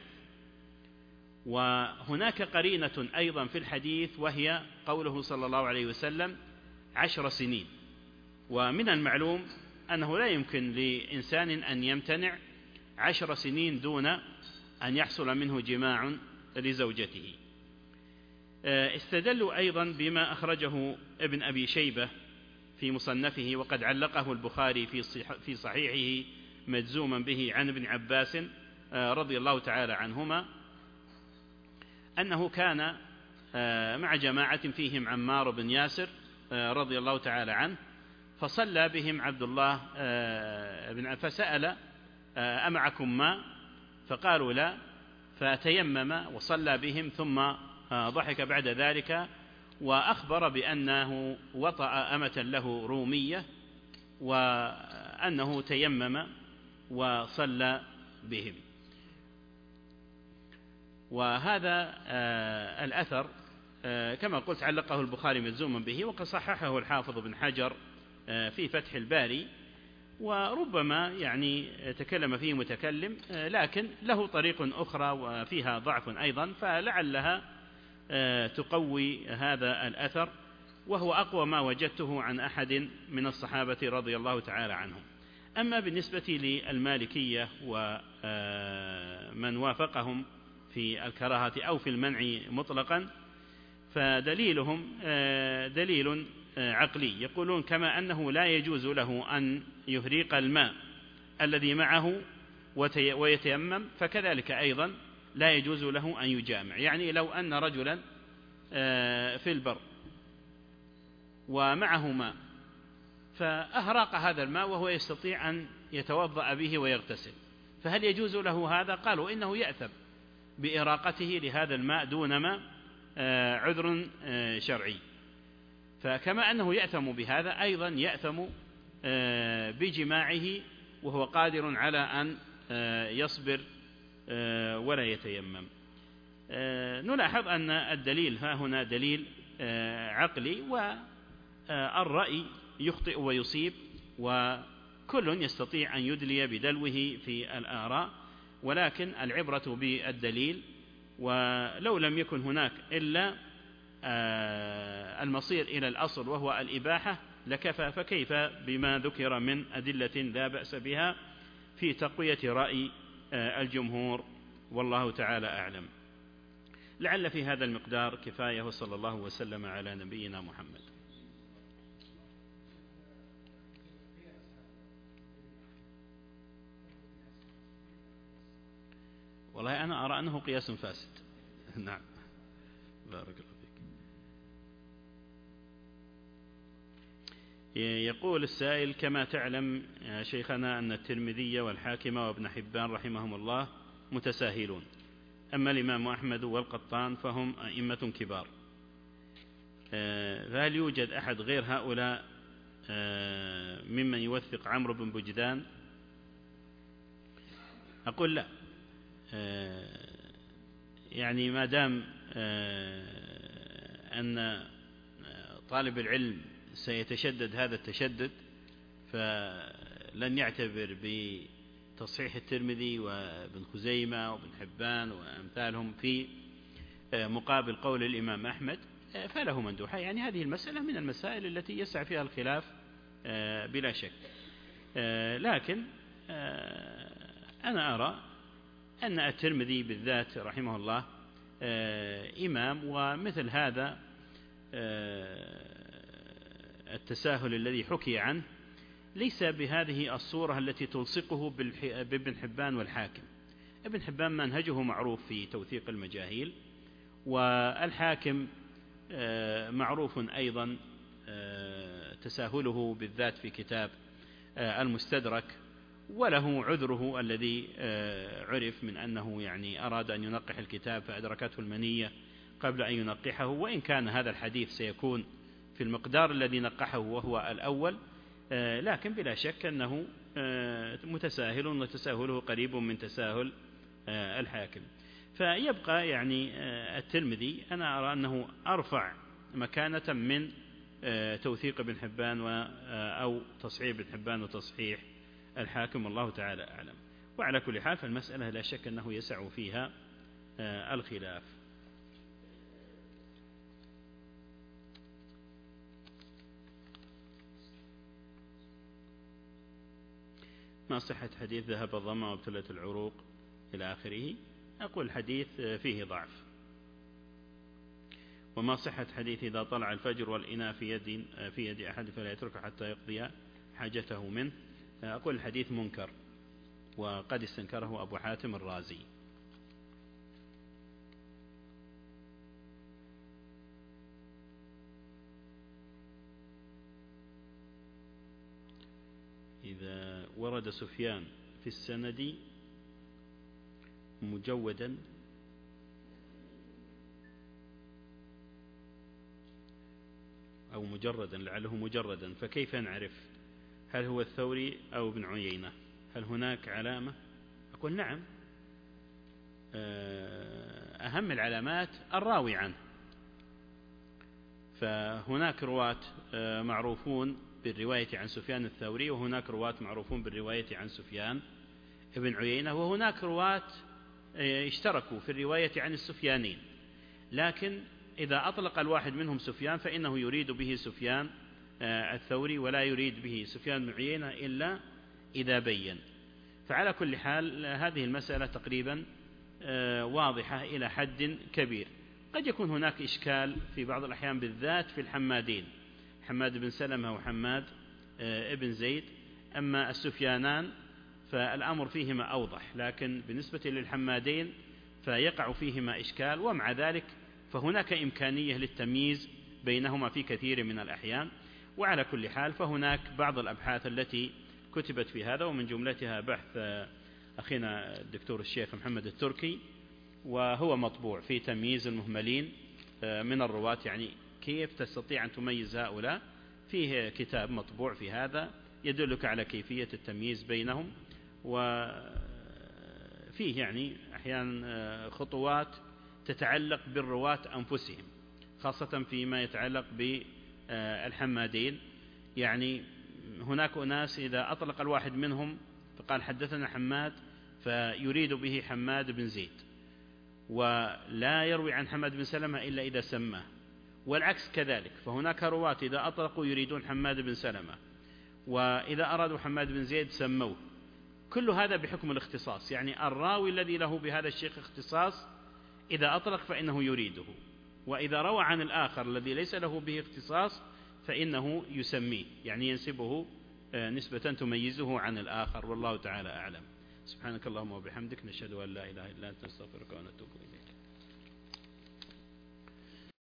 وهناك قرينة أيضا في الحديث وهي قوله صلى الله عليه وسلم عشر سنين، ومن المعلوم أنه لا يمكن لإنسان أن يمتنع عشر سنين دون أن يحصل منه جماع لزوجته. استدلوا أيضا بما أخرجه ابن أبي شيبة في مصنفه، وقد علقه البخاري في صحيحه مجزوما به عن ابن عباس رضي الله تعالى عنهما أنه كان مع جماعة فيهم عمار بن ياسر رضي الله تعالى عنه، فصلى بهم عبد الله بن فسأل أمعكم ماء؟ فقالوا لا، فتيمم وصلى بهم، ثم ضحك بعد ذلك وأخبر بأنه وطأ أمة له رومية وأنه تيمم وصلى بهم. وهذا الأثر كما قلت علقه البخاري مجزوما به، وقد صححه الحافظ بن حجر في فتح الباري، وربما يعني تكلم فيه متكلم، لكن له طريق أخرى وفيها ضعف أيضا، فلعلها تقوي هذا الأثر، وهو أقوى ما وجدته عن أحد من الصحابة رضي الله تعالى عنهم. أما بالنسبة للمالكية ومن وافقهم في الكراهة أو في المنع مطلقا، فدليلهم دليل عقلي، يقولون كما أنه لا يجوز له أن يهريق الماء الذي معه ويتيمم، فكذلك أيضا لا يجوز له أن يجامع. يعني لو أن رجلا في البر ومعه ماء فأهرق هذا الماء وهو يستطيع أن يتوضأ به ويغتسل، فهل يجوز له هذا؟ قالوا إنه يأثم بإراقته لهذا الماء دون ما عذر شرعي. فكما أنه يأثم بهذا أيضا يأثم بجماعه وهو قادر على أن يصبر ولا يتيمم. نلاحظ أن الدليل ها هنا دليل عقلي، والرأي يخطئ ويصيب، وكل يستطيع أن يدلي بدلوه في الآراء، ولكن العبرة بالدليل، ولو لم يكن هناك إلا المصير إلى الأصل وهو الإباحة لكفى، فكيف بما ذكر من أدلة لا بأس بها في تقوية رأي الجمهور، والله تعالى أعلم. لعل في هذا المقدار كفاية، وصلى الله وسلم على نبينا محمد. والله أنا أرى أنه قياس فاسد. نعم، بارك الله فيك. يقول السائل: كما تعلم يا شيخنا أن الترمذي والحاكم وابن حبان رحمهم الله متساهلون، أما الإمام أحمد والقطان فهم أئمة كبار، فهل يوجد أحد غير هؤلاء ممن يوثق عمرو بن بجدان؟ أقول لا، يعني ما دام أن طالب العلم سيتشدد هذا التشدد، فلن يعتبر بتصحيح الترمذي وابن خزيمة وابن حبان وأمثالهم في مقابل قول الإمام أحمد، فله مندوحة. يعني هذه المسألة من المسائل التي يسع فيها الخلاف بلا شك، لكن أنا أرى أن الترمذي بالذات رحمه الله إمام، ومثل هذا التساهل الذي حكي عنه ليس بهذه الصورة التي تلصقه بابن حبان والحاكم. ابن حبان منهجه معروف في توثيق المجاهيل، والحاكم معروف أيضا تساهله بالذات في كتاب المستدرك، وله عذره الذي عرف من أنه يعني أراد أن ينقح الكتاب فأدركته المنية قبل أن ينقحه، وإن كان هذا الحديث سيكون في المقدار الذي نقحه وهو الأول، لكن بلا شك أنه متساهل، وتساهله قريب من تساهل الحاكم. فيبقى يعني الترمذي أنا أرى أنه أرفع مكانة من توثيق ابن حبان أو تصحيح ابن حبان وتصحيح الحاكم، والله تعالى أعلم. وعلى كل حال فالمسألة لا شك أنه يسع فيها الخلاف. ما صحة حديث ذهب الظما وابتلت العروق إلى آخره؟ أقول الحديث فيه ضعف. وما صحة حديث إذا طلع الفجر والإناء في يد في يد أحد فلا يتركه حتى يقضي حاجته منه؟ أقول الحديث منكر، وقد استنكره أبو حاتم الرازي. إذا ورد سفيان في السند مجودا أو مجردا، لعله مجردا، فكيف نعرف هل هو الثوري أو ابن عيينة؟ هل هناك علامة؟ أقول نعم، أهم العلامات الراوي عنه، فهناك رواة معروفون بالرواية عن سفيان الثوري، وهناك رواة معروفون بالرواية عن سفيان ابن عيينة، وهناك رواة اشتركوا في الرواية عن السفيانين، لكن إذا أطلق الواحد منهم سفيان فإنه يريد به سفيان الثوري ولا يريد به سفيان بن عيينة إلا إذا بين. فعلى كل حال هذه المسألة تقريبا واضحة إلى حد كبير. قد يكون هناك إشكال في بعض الأحيان بالذات في الحمادين، حماد بن سلمة وحماد ابن زيد، أما السفيانان فالأمر فيهما أوضح، لكن بالنسبة للحمادين فيقع فيهما إشكال، ومع ذلك فهناك إمكانية للتمييز بينهما في كثير من الأحيان. وعلى كل حال فهناك بعض الأبحاث التي كتبت في هذا، ومن جملتها بحث أخينا الدكتور الشيخ محمد التركي، وهو مطبوع في تمييز المهملين من الرواة، يعني كيف تستطيع أن تميز هؤلاء، فيه كتاب مطبوع في هذا يدلك على كيفية التمييز بينهم، وفيه يعني أحيانا خطوات تتعلق بالرواة أنفسهم، خاصة فيما يتعلق بالحمادين. يعني هناك أناس إذا أطلق الواحد منهم فقال حدثنا حماد فيريد به حماد بن زيد، ولا يروي عن حماد بن سلمة إلا إذا سماه، والعكس كذلك، فهناك رواة إذا أطلقوا يريدون حماد بن سلمة، وإذا أرادوا حماد بن زيد سموه. كل هذا بحكم الاختصاص، يعني الراوي الذي له بهذا الشيخ اختصاص إذا أطلق فإنه يريده، وإذا روى عن الآخر الذي ليس له به اختصاص فإنه يسميه، يعني ينسبه نسبة تميزه عن الآخر، والله تعالى أعلم. سبحانك اللهم وبحمدك، نشهد أن لا إله إلا أنت، نستغفرك ونتوب إليك.